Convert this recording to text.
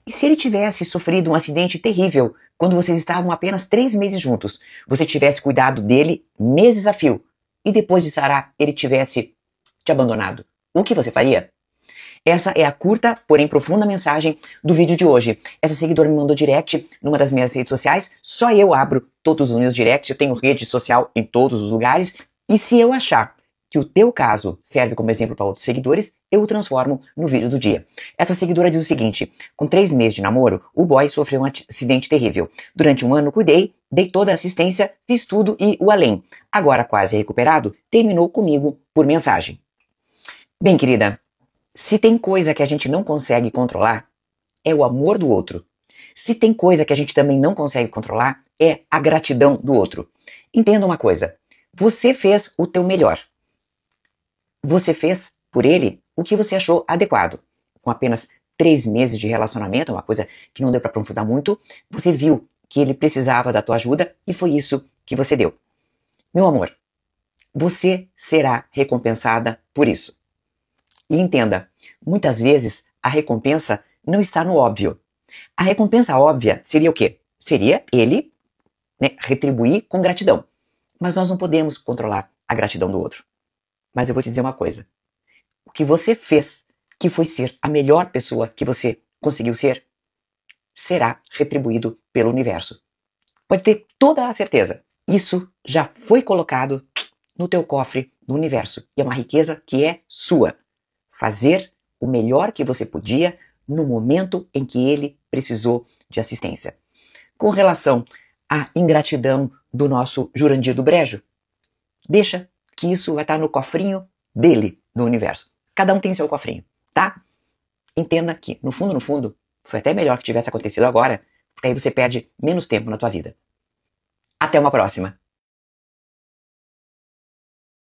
E se ele tivesse sofrido um acidente terrível quando vocês estavam apenas 3 meses juntos, você tivesse cuidado dele meses a fio, e depois de sarar ele tivesse te abandonado, o que você faria? Essa é a curta, porém profunda mensagem do vídeo de hoje. Essa seguidora me mandou direct numa das minhas redes sociais. Só eu abro todos os meus directs, eu tenho rede social em todos os lugares. E se eu achar que o teu caso serve como exemplo para outros seguidores, eu o transformo no vídeo do dia. Essa seguidora diz o seguinte: com 3 meses de namoro, o boy sofreu um acidente terrível. Durante um ano cuidei, dei toda a assistência, fiz tudo e o além. Agora quase recuperado, terminou comigo por mensagem. Bem, querida, se tem coisa que a gente não consegue controlar, é o amor do outro. Se tem coisa que a gente também não consegue controlar, é a gratidão do outro. Entenda uma coisa, você fez o teu melhor. Você fez por ele o que você achou adequado. Com apenas 3 meses de relacionamento, uma coisa que não deu para aprofundar muito, você viu que ele precisava da tua ajuda e foi isso que você deu. Meu amor, você será recompensada por isso. E entenda, muitas vezes a recompensa não está no óbvio. A recompensa óbvia seria o quê? Seria ele, retribuir com gratidão. Mas nós não podemos controlar a gratidão do outro. Mas eu vou te dizer uma coisa. O que você fez, que foi ser a melhor pessoa que você conseguiu ser, será retribuído pelo universo. Pode ter toda a certeza. Isso já foi colocado no teu cofre do universo. E é uma riqueza que é sua. Fazer o melhor que você podia no momento em que ele precisou de assistência. Com relação à ingratidão do nosso Jurandir do Brejo, deixa que isso vai estar no cofrinho dele, do universo. Cada um tem seu cofrinho, tá? Entenda que, no fundo, foi até melhor que tivesse acontecido agora, porque aí você perde menos tempo na tua vida. Até uma próxima!